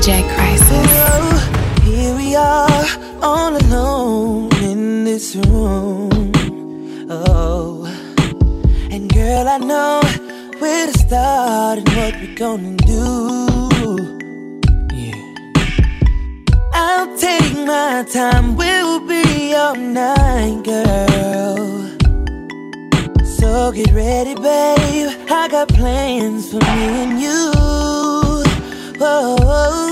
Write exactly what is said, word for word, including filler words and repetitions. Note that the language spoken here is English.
J Crisis. Oh, here we are, all alone in this room. Oh, and girl, I know where to start and what we're gonna do. Yeah, I'll take my time, we'll be all night, girl. So get ready, babe, I got plans for me and you. Whoa, whoa.